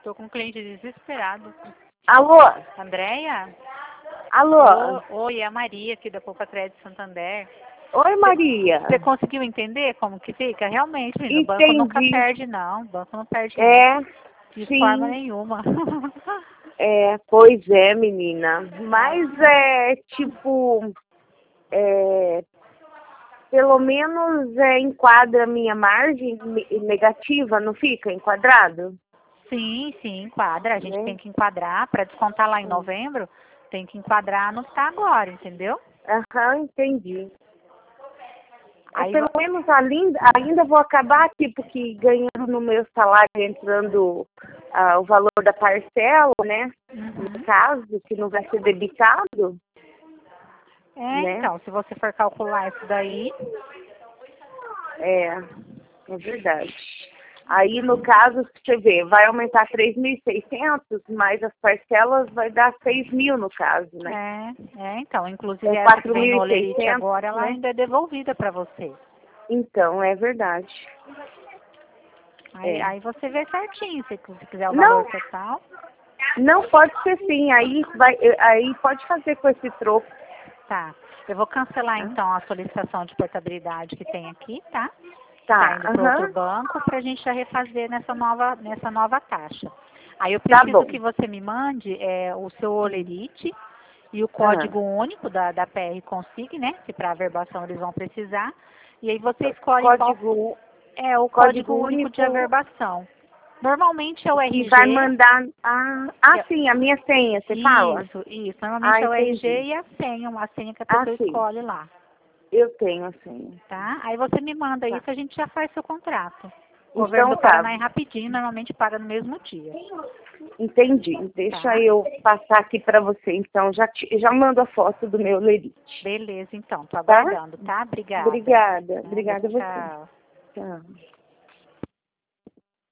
Tô com um cliente desesperado. Alô? Andréia? Alô? Oi, é a Maria aqui da Poupa Crédito Santander. Oi, Maria. Você conseguiu entender como que fica? Realmente, menino, o banco Entendi. nunca perde, não. O banco não perde, não. É, De sim. forma nenhuma. Pois é, menina. Mas tipo, é, pelo menos enquadra a minha margem negativa, não fica enquadrado? Sim, sim, enquadra. A gente Né? tem que enquadrar para descontar lá em novembro. Tem que enquadrar no que tá agora, entendeu? Aham, entendi. Aí, Pelo menos ainda vou acabar, tipo, que ganhando no meu salário, entrando o valor da parcela, né? No caso, que não vai ser debitado, né? então, se você for calcular isso daí, É verdade. Aí, no caso, você vê, vai aumentar 3.600, mas as parcelas vai dar 6.000 no caso, né? então, inclusive É essa que vem no Olerite 4.600, agora, ela né? ainda é devolvida para você. Então, é verdade. Aí você vê certinho, se você quiser o Não, valor total. não pode ser sim, aí pode fazer com esse troco. Tá. Eu vou cancelar Tá? então a solicitação de portabilidade que tem aqui, tá? Tá, Indo para outro banco para a gente já refazer nessa nova taxa. Aí eu tá preciso bom. que você me mande o seu Olerite e o Ah, código único da PR Consig, né? Que para averbação eles vão precisar. E aí você escolhe qual código, é o código código único de único averbação. Normalmente é o que vai RG. mandar. Sim, a minha senha, você fala? Isso. Normalmente é o RG Entendi. e a senha que a pessoa Sim, escolhe lá, eu tenho a senha. tá? Aí você me manda Tá. isso, a gente já faz seu contrato. O governo Então do tá, Paraná é rapidinho, normalmente paga no mesmo dia, entendi. Deixa tá? eu passar aqui para você, então. Já mando a foto do meu lerite. Beleza, então. Tô Tá? aguardando, tá? Obrigada. Obrigada. Nada, Obrigada a você. tchau. Tchau.